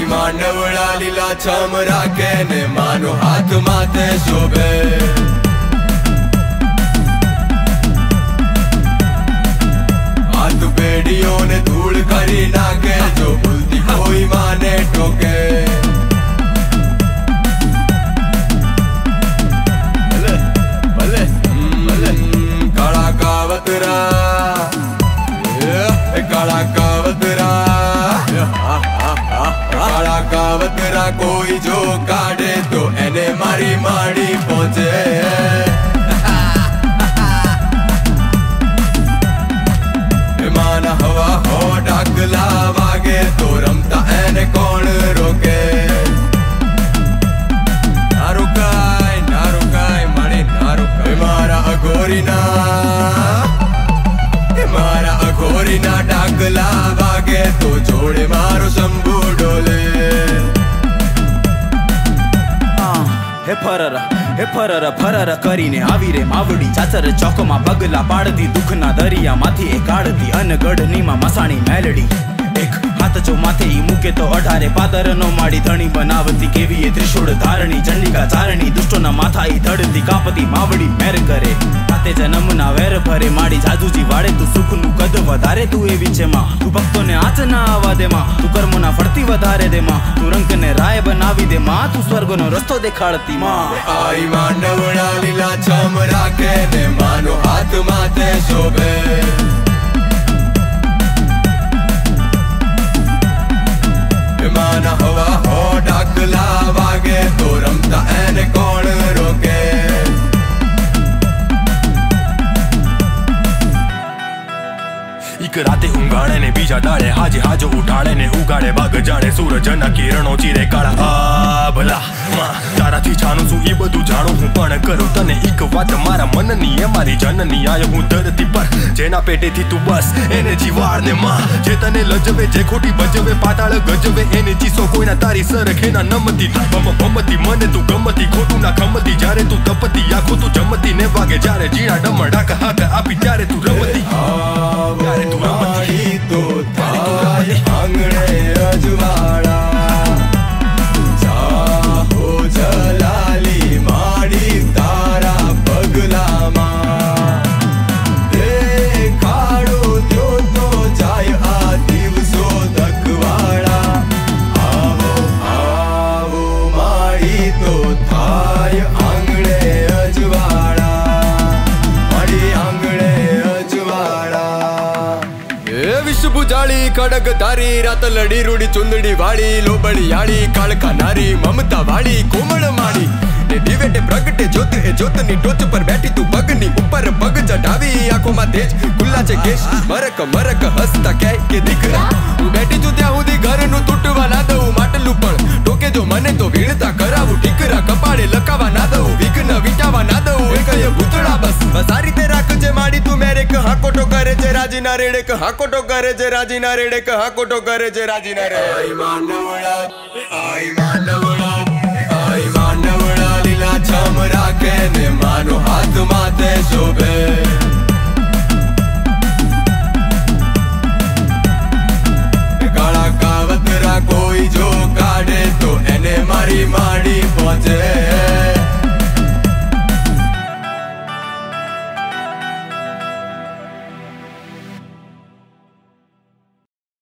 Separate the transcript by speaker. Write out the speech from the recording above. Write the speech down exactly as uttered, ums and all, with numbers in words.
Speaker 1: आई मानवड़ा लीला छम राखे ने मानो हाथ माथे शोभे। हाथ पेड़ियों ने धूल करी नाके जो भूलती कोई माने टोके। काला कावतरा काला कावतरा काला कावतरा कोई जो काढ़े तो एने मारी माड़ी पहुंचे। माना हवा हो डाकला वागे तो रमता एने कौन रोके। ना रुकाय ना रुकाय माड़ी ना रुकाय मारा अघोरी ना मारा अघोरी ना डाकला वागे तो जोड़े मारो शंभू डोले।
Speaker 2: हे फरर हे फरर फरर करीने आवी रे मावड़ी चाचर चौकमा पगला पाड़ती दुखना दरिया माथी ए काढ़ती अनगढ़नीमा मसाणी मेलडी। एक हाथ जो माथे ई मूके तो अठारे पादर नो माड़ी धणी बनावती केवी ए त्रिशूल धारणी चंडिका चारणी दुष्टोना माथा ई धड़ती कापती मावड़ी मेर करे। आते जन्मना वेर भरे माड़ी जाजूजी वाड़े तू सुखनु कद वधारे तू ए विचे मां तू भक्तो ने आच ना आवा दे मां तू कर्मोना फरती वधारे दे मां तू रंग ने राय बनावी दे मां तू स्वर्गनो रस्तो देखाड़ती मां।
Speaker 1: आई मानवड़ा लीला छम राखे ने मानो हाथ माथे शोभे। माना हवा हो डाकला वागे तो रमता एने कौन रोके।
Speaker 3: एक राते उंगाड़े ने बीजा डाले हाजे हाजो उठाड़े ने उगाड़े बाग जाने सूरज ना किरणों चीरे काड़ा। आ भला मां ताराथी जाणुं छुं ई बधुं जाणुं हूं पण करूं तने एक वात मारा मननी ए मारी जननी आयो हूं धरती पर जेना पेटेथी तू बस एने जीवाड़ ने मां जे तने लजवे जे खोटी बजवे पाताळ गजवे एने चीसो कोईना तारी सरखे ना नमती बम बमती मने तू गमती खोटू ना खमती जारे तू तपती आखो तू जमती ने वागे जारे जीणा डमडाक हाथ आपी त्यारे तू रमती त्यारे तू रमती
Speaker 1: तो थाय आंगणे अजवाड़ा जाहो जलाली माड़ी तारा पगला मां देखाड़ो त्यो तो जाय आ दिवसो दखवाड़ा। आवो आवो माड़ी तो थाय आंगणे अजवाड़ा माड़ी आंगणे अजवाड़ा। विश्व बुझाड़ी खड़ग धारी रात लड़ी रूड़ी चुंदड़ी वाड़ी लोबड़ी आड़ी कालका नारी ममता वाड़ी कोमल माड़ी ने दिवेटे प्रगटे ज्योत ए ज्योतनी टोच पर बैठी तू पगनी ऊपर पग चढ़ावी आंखों में तेज खुला छे केश मरक मरक हसता कह के दिखरा तू बैठी तू त्या हुदी घर नु तूटवा ना दऊ માટલું पण टोके जो मने तो वीणता करावू टीकरा कपाड़े लकावा ना दऊ विघ्न विटावा ना दऊ एकय भूतड़ा बस बस आ रीते राखजे माड़ी तू मेरे क हाकोटो करे छे राजी ना रेड़े क हाकोटो करे छे राजी ना रेड़े क हाकोटो करे छे राजी ना रे। आई मानवड़ा आई मानवड़ा आई मानवड़ा लीला छम राखे ने मानो हाथ माथे शोभे।